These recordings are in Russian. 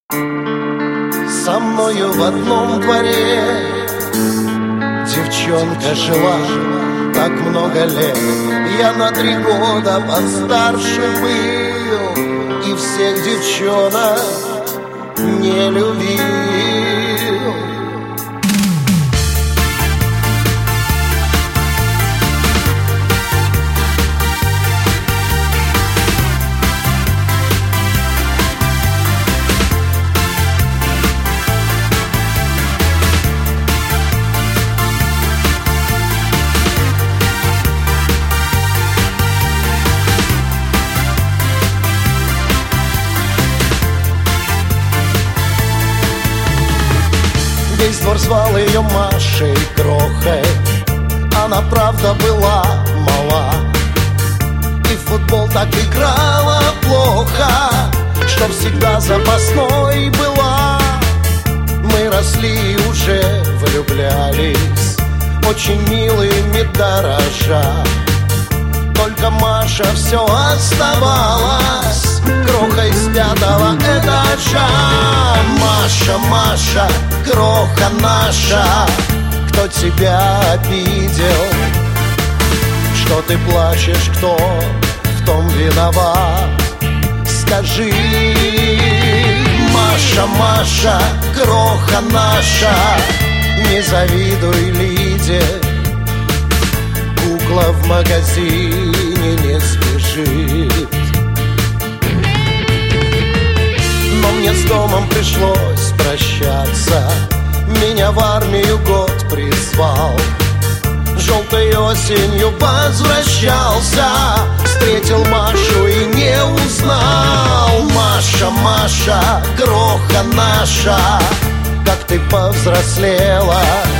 Со мною в одном дворе девчонка жила так много лет. Я на 3 года постарше был и всех девчонок не любил. Весь двор звал ее Машей Крохой. Она правда была мала и в футбол так играла плохо, что всегда запасной была. Мы росли и уже влюблялись, очень милыми дорожа. Только Маша все оставалась крохой с 5-го этажа. Маша, Маша, кроха наша, кто тебя обидел? Что ты плачешь, кто в том виноват? Скажи, Маша, Маша, кроха наша, не завидуй Лиде. Кукла в магазине не сбежит. Но мне с домом пришлось прощаться. Меня в армию год призвал. Желтой осенью возвращался, встретил Машу и не узнал. Маша, Маша, кроха наша, как ты повзрослела.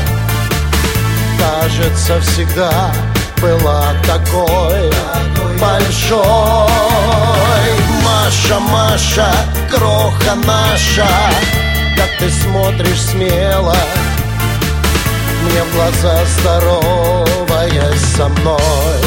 Кажется, всегда была такой большой. Маша, Маша, кроха наша, как ты смотришь смело мне в глаза, здороваясь со мной.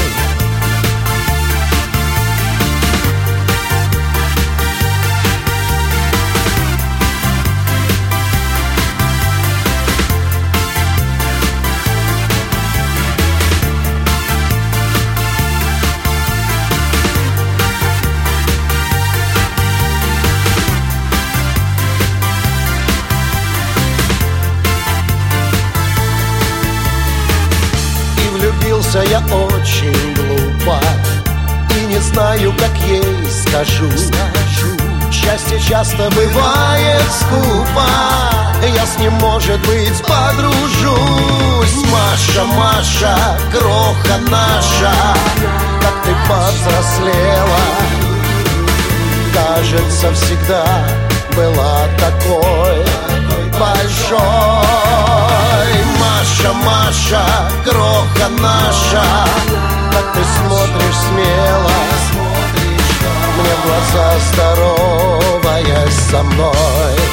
Влюбился я очень глупо и не знаю, как ей скажу. Счастье часто бывает скупо, я с ним, может быть, подружусь. Маша, Маша, кроха наша, как ты повзрослела. Кажется, всегда была такой большой. Маша, Маша, кроха наша, как ты смотришь смело мне в глаза, здороваясь со мной.